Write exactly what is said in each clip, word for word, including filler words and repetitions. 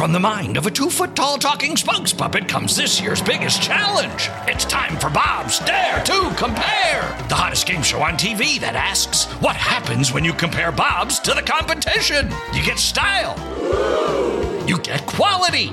from the mind of a two-foot-tall talking spokes puppet comes this year's biggest challenge. It's time for Bob's Dare to Compare, the hottest game show on T V that asks, what happens when you compare Bobs to the competition? You get style. You get quality.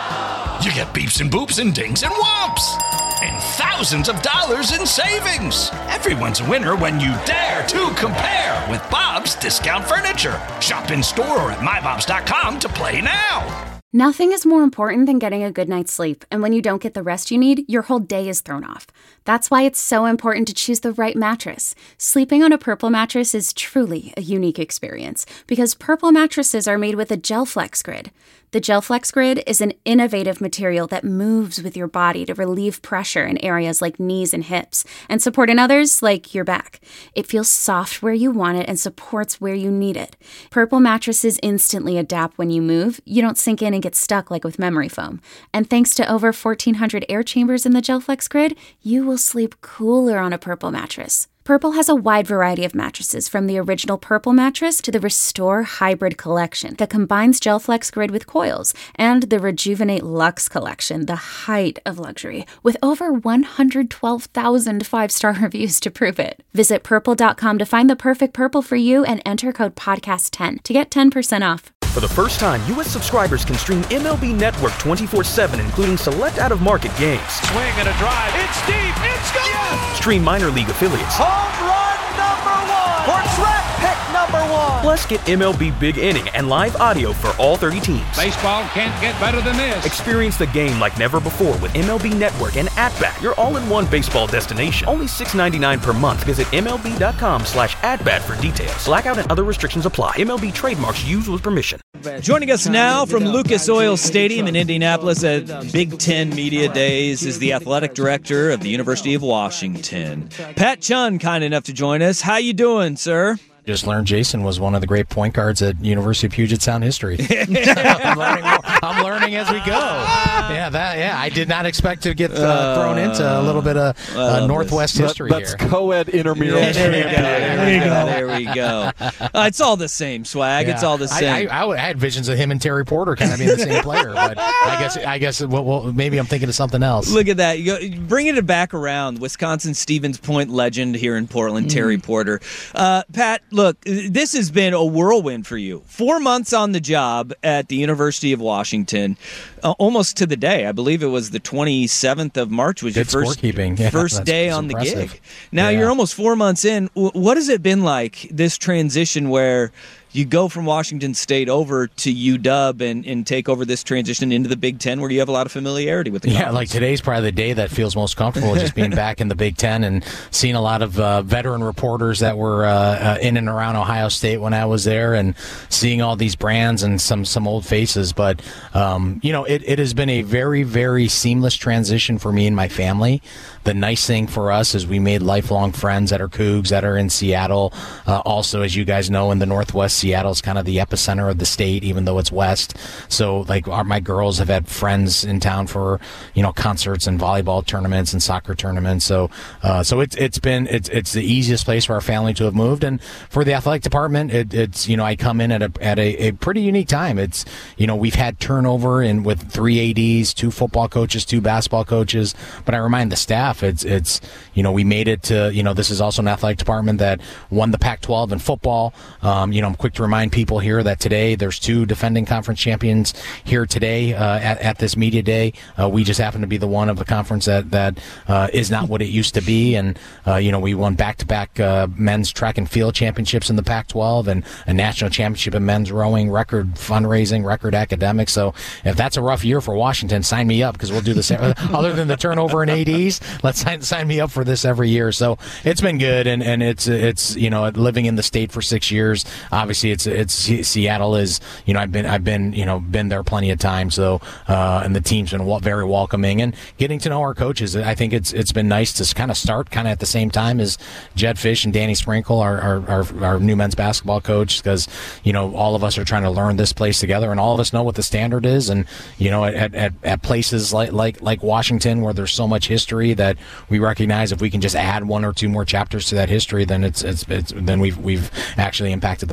You get beeps and boops and dings and whomps. And thousands of dollars in savings. Everyone's a winner when you dare to compare with Bob's Discount Furniture. Shop in store or at my bobs dot com to play now. Nothing is more important than getting a good night's sleep, and when you don't get the rest you need, your whole day is thrown off. That's why it's so important to choose the right mattress. Sleeping on a Purple mattress is truly a unique experience, because Purple mattresses are made with a GelFlex Grid. The GelFlex Grid is an innovative material that moves with your body to relieve pressure in areas like knees and hips, and support in others like your back. It feels soft where you want it and supports where you need it. Purple mattresses instantly adapt when you move. You don't sink in and get stuck like with memory foam. And thanks to over fourteen hundred air chambers in the GelFlex Grid, you will sleep cooler on a Purple mattress. Purple has a wide variety of mattresses, from the original Purple mattress to the Restore Hybrid collection that combines GelFlex Grid with coils, and the Rejuvenate Luxe collection, the height of luxury, with over one hundred twelve thousand five-star reviews to prove it. Visit purple dot com to find the perfect Purple for you and enter code podcast ten to get ten percent off. For the first time, U S subscribers can stream M L B Network twenty-four seven, including select out-of-market games. Swing and a drive. It's deep. It's gone. Yes! Stream minor league affiliates. Home run number one. Or draft pick number one. Plus, get M L B Big Inning and live audio for all thirty teams. Baseball can't get better than this. Experience the game like never before with M L B Network and At-Bat, your all-in-one baseball destination. Only six dollars and ninety-nine cents per month. Visit M L B dot com slash at-bat for details. Blackout and other restrictions apply. M L B trademarks used with permission. Joining us now from Lucas Oil Stadium in Indianapolis at Big Ten Media Days is the athletic director of the University of Washington, Pat Chun, kind enough to join us. How you doing, sir? Just learned Jason was one of the great point guards at University of Puget Sound history. I'm, learning, I'm learning as we go. Yeah, that. Yeah, I did not expect to get uh, thrown into a little bit of uh, Northwest this. history that, that's here. That's co-ed intramural. Yeah, there, we go, there we go. There we go. Uh, it's all the same, Swag. Yeah. It's all the same. I, I, I had visions of him and Terry Porter kind of being the same player, but I guess I guess well, well, maybe I'm thinking of something else. Look at that. You go, bringing it back around. Wisconsin Stevens Point legend here in Portland, mm. Terry Porter. Uh, Pat, look, this has been a whirlwind for you. Four months on the job at the University of Washington, uh, almost to the day. I believe it was the twenty-seventh of March was Good your first, yeah, first day on impressive. the gig. Now yeah. you're almost four months in. What has it been like, this transition where you go from Washington State over to U W and, and take over this transition into the Big Ten, where you have a lot of familiarity with the Yeah, conference? like today's probably the day that feels most comfortable, just being back in the Big Ten and seeing a lot of uh, veteran reporters that were uh, uh, in and around Ohio State when I was there, and seeing all these brands and some, some old faces. But, um, you know, it, it has been a very, very seamless transition for me and my family. The nice thing for us is we made lifelong friends that are Cougs, that are in Seattle. Uh, also, as you guys know, in the Northwest, Seattle's kind of the epicenter of the state, even though it's west. So, like, our, my girls have had friends in town for, you know, concerts and volleyball tournaments and soccer tournaments. So, uh, so it's it's been it's it's the easiest place for our family to have moved. And for the athletic department, it, it's you know I come in at a at a, a pretty unique time. It's you know we've had turnover in with three A Ds, two football coaches, two basketball coaches. But I remind the staff, it's it's you know we made it to you know this is also an athletic department that won the Pac twelve in football. Um, you know I'm quick to remind people here that today there's two defending conference champions here today uh, at, at this media day. Uh, we just happen to be the one of the conference that that uh, is not what it used to be, and uh, you know we won back-to-back uh, men's track and field championships in the Pac twelve and a national championship in men's rowing, record fundraising, record academics. So if that's a rough year for Washington, sign me up, because we'll do the same. Other than the turnover in A Ds, let's sign, sign me up for this every year. So it's been good, and, and it's it's you know living in the state for six years. Obviously, it's it's Seattle is you know I've been I've been you know been there plenty of times. So uh, and the team's been very welcoming, and getting to know our coaches. I think it's it's been nice to kind of start kind of at the same time as Jed Fish and Danny Sprinkle, our our, our, our new men's basketball coach, because you know all of us are trying to learn this place together, and all of us know what the standard is. And you know at at, at places like like like Washington, where there's so much history, that we recognize if we can just add one or two more chapters to that history, then it's it's, it's then we've we've actually impacted the place.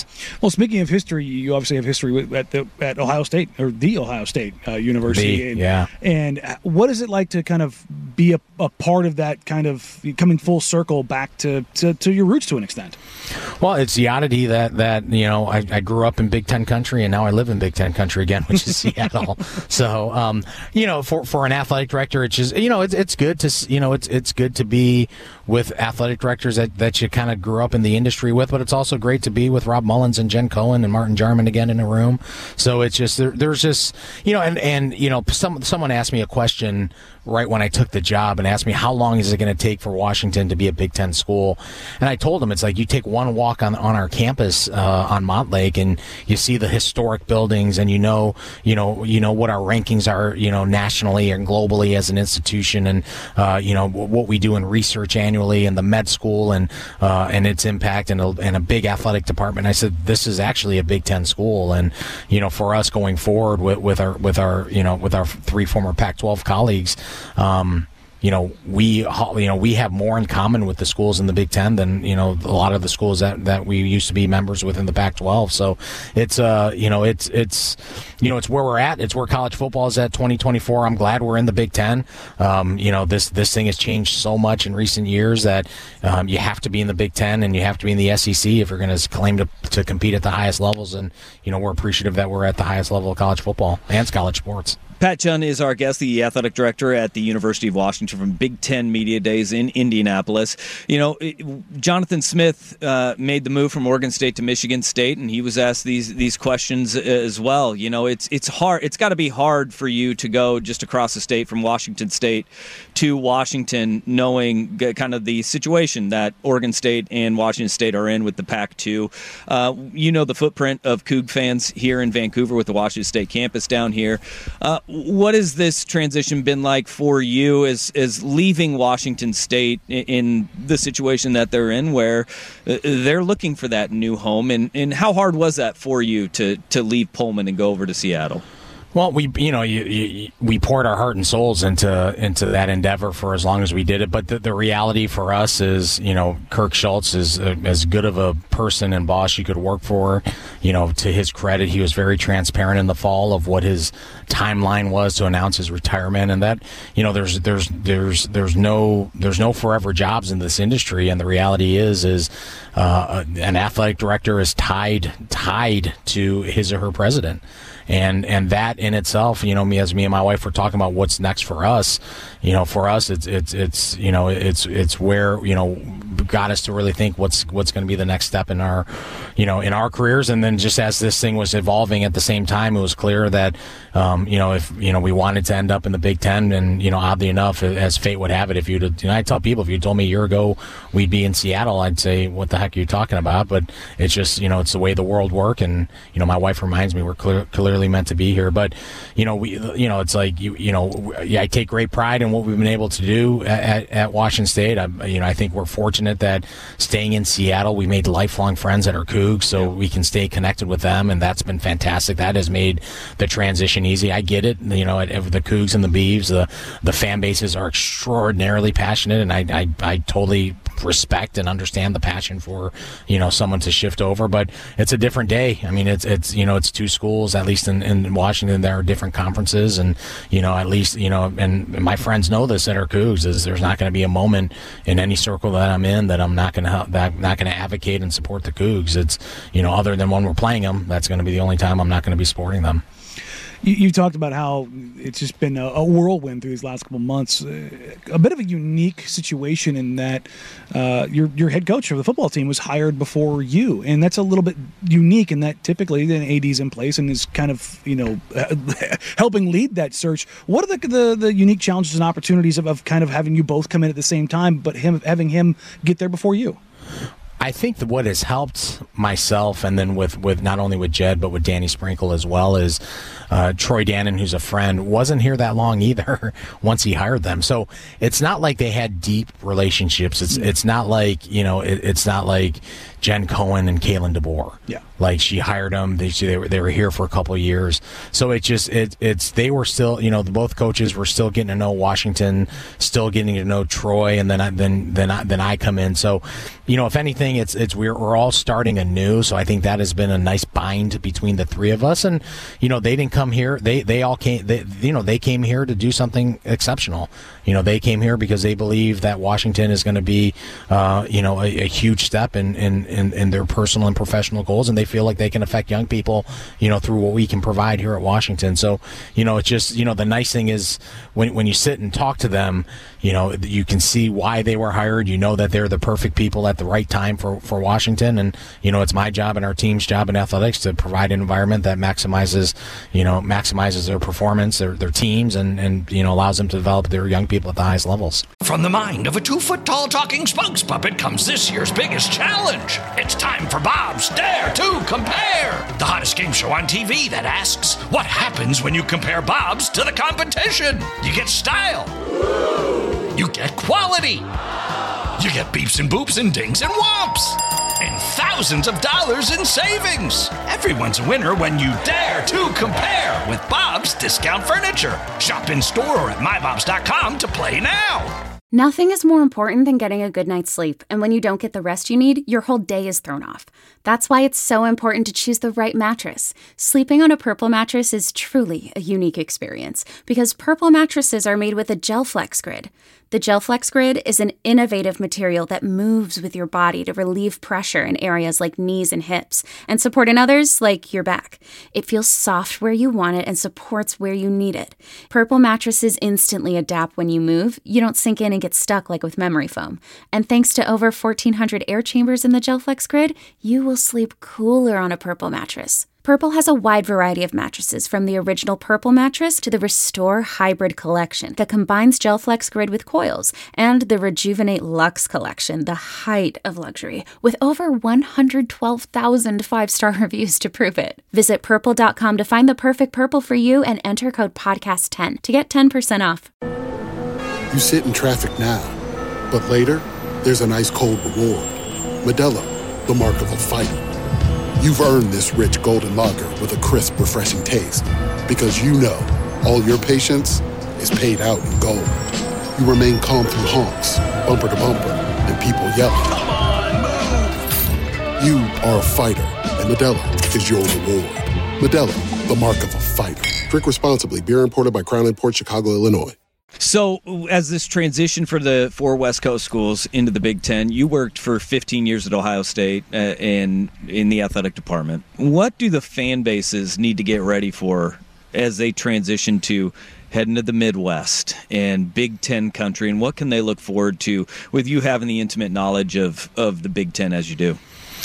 Well, speaking of history, you obviously have history with, at the at Ohio State, or the Ohio State uh, University. The, and, yeah. And what is it like to kind of be a, a part of that, kind of coming full circle back to, to, to your roots to an extent? Well, it's the oddity that, that you know, I, I grew up in Big Ten country, and now I live in Big Ten country again, which is Seattle. So, um, you know, for, for an athletic director, it's just, you know, it's it's good to, you know, it's it's good to be with athletic directors that, that you kind of grew up in the industry with, but it's also great to be with Rob Mullins and Jen Cohen and Martin Jarman again in a room. So it's just, there, there's just, you know, and, and you know, some someone asked me a question right when I took the job and asked me, how long is it going to take for Washington to be a Big Ten school? And I told them, it's like you take one walk on on our campus uh, on Montlake, and you see the historic buildings, and you know, you know, you know what our rankings are, you know, nationally and globally as an institution, and uh, you know what we do in research annually, and the med school, and uh, and its impact, and a, and a big athletic department. I said, this is actually a Big Ten school, and you know, for us going forward with, with our with our you know with our three former Pac twelve colleagues. Um, You know, we you know we have more in common with the schools in the Big Ten than you know a lot of the schools that, that we used to be members within the Pac twelve. So it's uh you know it's it's you know it's where we're at. It's where college football is at twenty twenty-four. I'm glad we're in the Big Ten. Um, you know this this thing has changed so much in recent years that um, you have to be in the Big Ten and you have to be in the S E C if you're going to claim to to compete at the highest levels. And you know we're appreciative that we're at the highest level of college football and college sports. Pat Chun is our guest, the athletic director at the University of Washington from Big Ten Media Days in Indianapolis. You know, Jonathan Smith uh, made the move from Oregon State to Michigan State, and he was asked these these questions as well. You know, it's it's hard. It's got to be hard for you to go just across the state from Washington State to Washington, knowing kind of the situation that Oregon State and Washington State are in with the Pac two. Uh, you know the footprint of Coug fans here in Vancouver with the Washington State campus down here. Uh, What has this transition been like for you as as leaving Washington State in, in the situation that they're in, where uh, they're looking for that new home, and, and how hard was that for you to to leave Pullman and go over to Seattle? Well, we you know you, you, we poured our heart and souls into into that endeavor for as long as we did it. But the, the reality for us is, you know, Kirk Schultz is a, as good of a person and boss you could work for. You know, to his credit, he was very transparent in the fall of what his timeline was to announce his retirement, and that you know there's there's there's there's no there's no forever jobs in this industry. And the reality is is uh, an athletic director is tied tied to his or her president. And and that in itself, you know, me as me and my wife were talking about what's next for us. You know, for us, it's it's it's you know it's it's where you know got us to really think what's what's going to be the next step in our, you know, in our careers. And then just as this thing was evolving at the same time, it was clear that um, you know if you know we wanted to end up in the Big Ten, and you know oddly enough, as fate would have it, if you you know I tell people if you told me a year ago we'd be in Seattle, I'd say what the heck are you talking about? But it's just you know it's the way the world works, and you know my wife reminds me we're clear, clearly meant to be here. But you know we you know it's like you you know I take great pride in what we've been able to do at, at Washington State. I you know I think we're fortunate that staying in Seattle, we made lifelong friends at our Cougs, so yeah. we can stay connected with them, and that's been fantastic. That has made the transition easy. I get it, you know, at, at the Cougs and the Beavs, the the fan bases are extraordinarily passionate, and I I, I totally respect and understand the passion for you know someone to shift over. But it's a different day. I mean, it's it's you know it's two schools, at least in, in Washington. There are different conferences, and you know at least you know and my friends know this at our Cougs is there's not going to be a moment in any circle that I'm in that I'm not going to that I'm not going to advocate and support the Cougs. It's you know other than when we're playing them, that's going to be the only time I'm not going to be supporting them. You, you talked about how it's just been a, a whirlwind through these last couple of months. Uh, a bit of a unique situation in that uh, your your head coach of the football team was hired before you, and that's a little bit unique in that typically an A D's in place and is kind of you know helping lead that search. What are the, the the unique challenges and opportunities of, of kind of having you both come in at the same time, but him having him get there before you? I think that what has helped myself, and then with, with not only with Jed, but with Danny Sprinkle as well, is uh, Troy Dannon, who's a friend, wasn't here that long either once he hired them. So it's not like they had deep relationships. It's it's not like, you know, it, it's not like, Jen Cohen and Kalen DeBoer. Yeah. Like she hired them. They they were they were here for a couple of years. So it just it it's they were still, you know, both coaches were still getting to know Washington, still getting to know Troy, and then I, then then I, then I come in. So, you know, if anything, it's it's we're we're all starting anew. So I think that has been a nice bind between the three of us. And you know, they didn't come here. They they all came. They, you know, they came here to do something exceptional. You know, they came here because they believe that Washington is going to be, uh, you know, a, a huge step in, in, in, in their personal and professional goals, and they feel like they can affect young people, you know, through what we can provide here at Washington. So, you know, it's just, you know, the nice thing is when when you sit and talk to them, you know, you can see why they were hired. You know that they're the perfect people at the right time for, for Washington. And, you know, it's my job and our team's job in athletics to provide an environment that maximizes, you know, maximizes their performance, their, their teams, and, and, you know, allows them to develop their young people at the highest levels. From the mind of a two-foot-tall talking spokes puppet comes this year's biggest challenge. It's time for Bob's Dare to Compare, the hottest game show on T V that asks, what happens when you compare Bob's to the competition? You get style. You get quality. You get beeps and boops and dings and whomps. And thousands of dollars in savings. Everyone's a winner when you dare to compare with Bob's Discount Furniture. Shop in store or at my bobs dot com to play now. Nothing is more important than getting a good night's sleep, and when you don't get the rest you need, your whole day is thrown off. That's why it's so important to choose the right mattress. Sleeping on a Purple mattress is truly a unique experience, because Purple mattresses are made with a GelFlex Grid. The GelFlex Grid is an innovative material that moves with your body to relieve pressure in areas like knees and hips, and support in others like your back. It feels soft where you want it and supports where you need it. Purple mattresses instantly adapt when you move. You don't sink in and get stuck like with memory foam. And thanks to over fourteen hundred air chambers in the GelFlex Grid, you will sleep cooler on a Purple mattress. Purple has a wide variety of mattresses, from the original Purple mattress to the Restore Hybrid collection that combines GelFlex Grid with coils, and the Rejuvenate Luxe collection, the height of luxury, with over one hundred twelve thousand five-star reviews to prove it. Visit purple dot com to find the perfect Purple for you and enter code podcast ten to get ten percent off. You sit in traffic now, but later, there's an ice-cold reward. Modelo, the mark of a fighter. You've earned this rich golden lager with a crisp, refreshing taste. Because you know, all your patience is paid out in gold. You remain calm through honks, bumper to bumper, and people yelling. Come on, move! You are a fighter, and Modelo is your reward. Modelo, the mark of a fighter. Drink responsibly. Beer imported by Crown Imports, Chicago, Illinois. So, as this transition for the four West Coast schools into the Big Ten, you worked for fifteen years at Ohio State uh, and in the athletic department. What do the fan bases need to get ready for as they transition to heading to the Midwest and Big Ten country, and what can they look forward to with you having the intimate knowledge of, of the Big Ten as you do?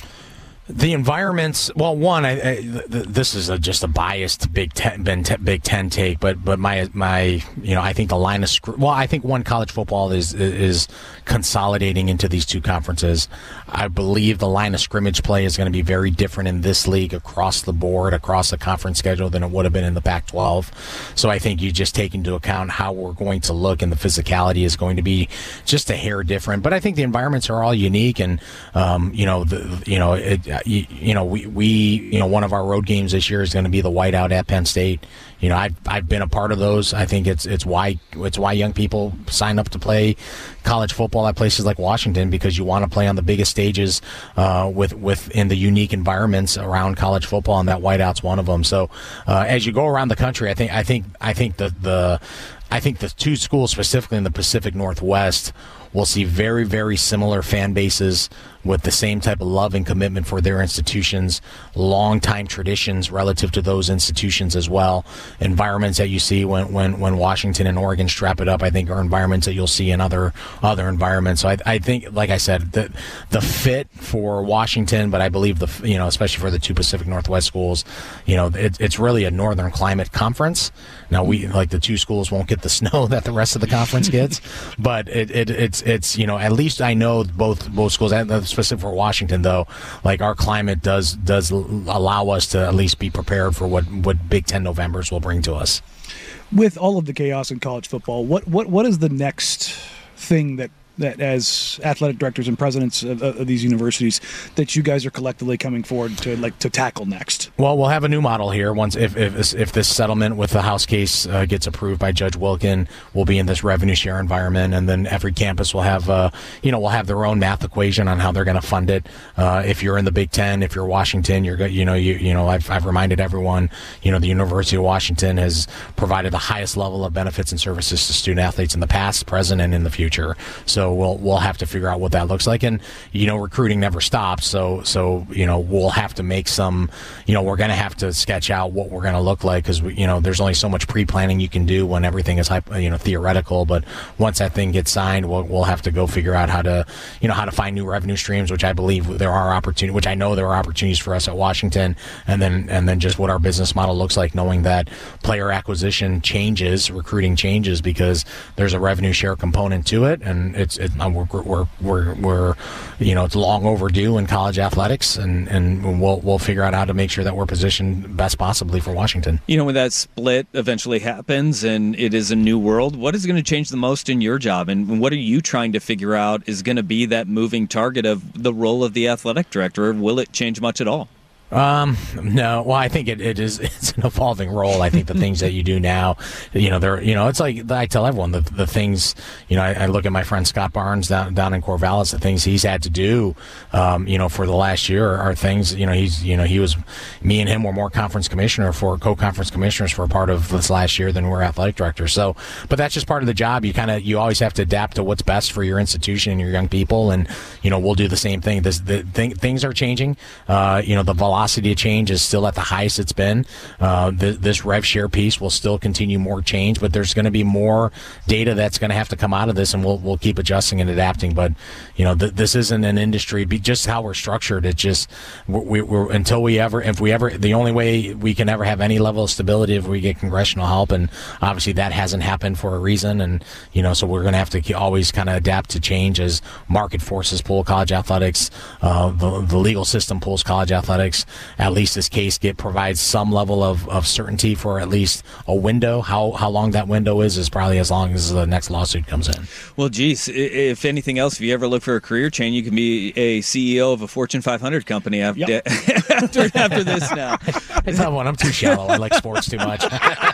The environments. Well, one, I, I, th- this is a, just a biased Big Ten, Big Ten take, but but my my you know I think the line of scr- well, I think one college football is is consolidating into these two conferences. I believe the line of scrimmage play is going to be very different in this league across the board, across the conference schedule, than it would have been in the Pac twelve. So I think you just take into account how we're going to look, and the physicality is going to be just a hair different. But I think the environments are all unique, and um, you know the you know it. You, you know, we, we, you know, one of our road games this year is going to be the whiteout at Penn State. You know, I've I've been a part of those. I think it's it's why it's why young people sign up to play college football at places like Washington, because you want to play on the biggest stages uh, with with in the unique environments around college football, and that whiteout's one of them. So uh, as you go around the country, I think I think I think the the I think the two schools specifically in the Pacific Northwest will see very, very similar fan bases with the same type of love and commitment for their institutions, long-time traditions relative to those institutions as well. Environments that you see when, when, when Washington and Oregon strap it up, I think, are environments that you'll see in other other environments. So I, I think, like I said, the the fit for Washington, but I believe the you know, especially for the two Pacific Northwest schools, you know, it, it's really a northern climate conference. Now we like the two schools won't get the snow that the rest of the conference gets, but it, it it's it's you know, at least I know both both schools. Specific for Washington, though, like our climate does does allow us to at least be prepared for what, what Big Ten Novembers will bring to us. With all of the chaos in college football, what what what is the next thing that that as athletic directors and presidents of, of these universities that you guys are collectively coming forward to like to tackle next? Well, we'll have a new model here once if if, if this settlement with the House case uh, gets approved by Judge Wilkin. We'll be in this revenue share environment, and then every campus will have uh, you know will have their own math equation on how they're going to fund it. Uh, if you're in the Big Ten, if you're Washington, you're you know you you know I've I've reminded everyone, you know the University of Washington has provided the highest level of benefits and services to student athletes in the past, present, and in the future. So we'll we'll have to figure out what that looks like, and you know recruiting never stops. So so you know we'll have to make some, you know we're going to have to sketch out what we're going to look like, because you know there's only so much pre-planning you can do when everything is you know theoretical. But once that thing gets signed, we'll we'll have to go figure out how to you know how to find new revenue streams, which I believe there are opportunities, which I know there are opportunities for us at Washington, and then and then just what our business model looks like, knowing that player acquisition changes, recruiting changes, because there's a revenue share component to it, and it's it, we're, we're we're we're you know it's long overdue in college athletics, and and we'll we'll figure out how to make sure that we're positioned best possibly for Washington. You know, when that split eventually happens and it is a new world, what is going to change the most in your job, and what are you trying to figure out is going to be that moving target of the role of the athletic director? Will it change much at all? Um, no, well, I think it, it is, it's an evolving role. I think the things that you do now, you know, they're, you know, it's like, I tell everyone the, the things, you know, I, I look at my friend Scott Barnes down, down in Corvallis, the things he's had to do, um, you know, for the last year are things, you know, he's, you know, he was, me and him were more conference commissioner for co-conference commissioners for a part of this last year than we're athletic directors. So, but that's just part of the job. You kind of, you always have to adapt to what's best for your institution and your young people. And, you know, we'll do the same thing. This, the thing, things are changing. Uh, you know, the velocity Velocity of change is still at the highest it's been. Uh, th- this rev share piece will still continue more change, but there's going to be more data that's going to have to come out of this, and we'll we'll keep adjusting and adapting. But you know, th- this isn't an industry. Be just how we're structured. It just we, we're until we ever, if we ever, the only way we can ever have any level of stability if we get congressional help, and obviously that hasn't happened for a reason. And you know, so we're going to have to always kind of adapt to change as market forces pull college athletics, uh, the, the legal system pulls college athletics. At least this case get provides some level of, of certainty for at least a window. How how long that window is is probably as long as the next lawsuit comes in. Well, geez, if anything else, if you ever look for a career change, you can be a C E O of a Fortune five hundred company after yep. after, after this now. It's not one. I'm too shallow. I like sports too much.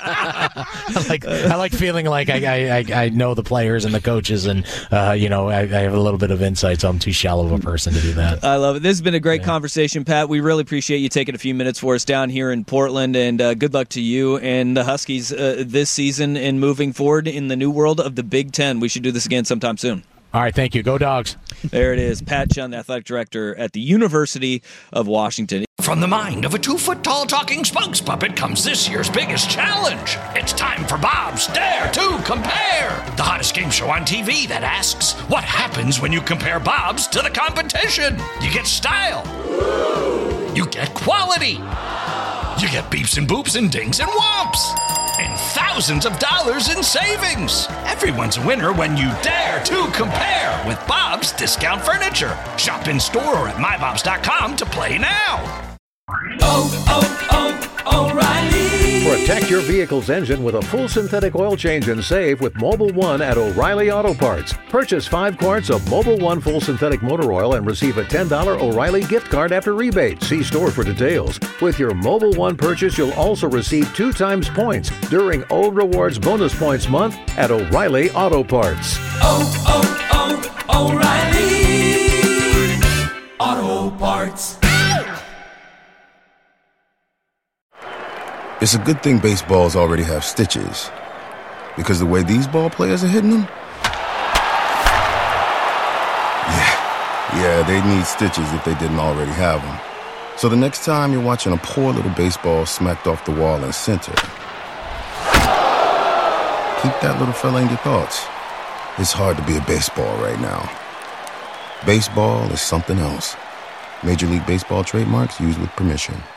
I like I like feeling like I, I, I know the players and the coaches, and uh, you know I, I have a little bit of insight, so I'm too shallow of a person to do that. I love it. This has been a great yeah. conversation, Pat. We really appreciate you taking a few minutes for us down here in Portland, and uh, good luck to you and the Huskies uh, this season and moving forward in the new world of the Big Ten. We should do this again sometime soon. All right, thank you. Go Dogs. There it is. Pat Chun, the athletic director at the University of Washington. From the mind of a two-foot-tall talking spokes puppet comes this year's biggest challenge. It's time for Bob's Dare to Compare, the hottest game show on T V that asks, what happens when you compare Bob's to the competition? You get style. You get quality. You get beeps and boops and dings and whomps. And thousands of dollars in savings. Everyone's a winner when you dare to compare with Bob's Discount Furniture. Shop in store or at my bobs dot com to play now. Oh, oh, oh, O'Reilly. Protect your vehicle's engine with a full synthetic oil change and save with Mobil one at O'Reilly Auto Parts. Purchase five quarts of Mobil one full synthetic motor oil and receive a ten dollars O'Reilly gift card after rebate. See store for details. With your Mobil one purchase, you'll also receive two times points during O Rewards Bonus Points Month at O'Reilly Auto Parts. Oh, oh, oh, O'Reilly Auto Parts. It's a good thing baseballs already have stitches, because the way these ball players are hitting them, yeah, yeah, they'd need stitches if they didn't already have them. So the next time you're watching a poor little baseball smacked off the wall in center, keep that little fella in your thoughts. It's hard to be a baseball right now. Baseball is something else. Major League Baseball trademarks used with permission.